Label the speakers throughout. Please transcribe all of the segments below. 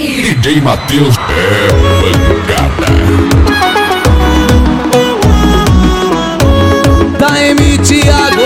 Speaker 1: DJ Matheus é pancada.
Speaker 2: Da M. Thiago.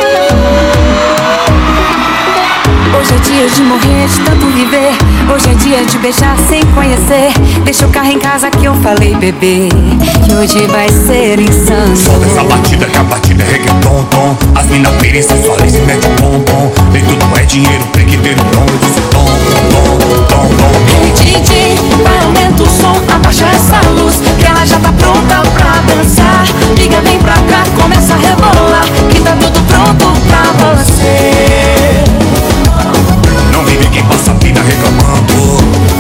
Speaker 3: Hoje é dia de morrer, de tanto viver. Hoje é dia de beijar sem conhecer. Deixa o carro em casa que eu falei, bebê, que hoje vai ser insano.
Speaker 4: Solta essa batida, que a batida é reggaeton, tom. As mina pirem sensuais e mete um pompom. Nem tudo é dinheiro, tem que ter um tom. Eu disse tom, tom, tom, tom.
Speaker 3: Ei, DJ, vai, aumenta o som, abaixa essa luz, que ela já tá pronta pra dançar. Liga, vem pra cá, começa a rebolar, que tá tudo pronto pra você.
Speaker 4: Não vive quem passa a vida reclamando.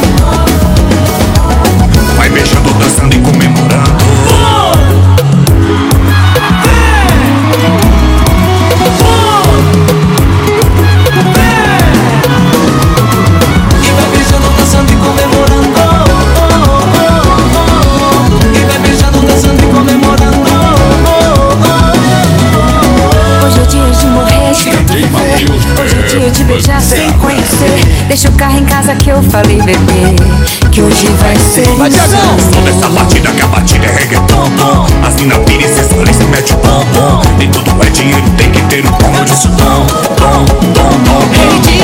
Speaker 4: Vai beijando, dançando e comemorando.
Speaker 2: E vai beijando, dançando e comemorando. E vai beijando, dançando e comemorando.
Speaker 3: Hoje é dia de morrer, de tanto viver. Hoje é dia de beijar sem conhecer. Deixa o carro em casa que eu falei, bebê, que hoje vai ser insano.
Speaker 4: Solta essa batida, que a batida é reggaeton, tom. As mina pirem sensuais e mete um pompom. Nem tudo é dinheiro, tem que ter um tom. Eu disse tom, tom, tom, tom.
Speaker 3: Ei,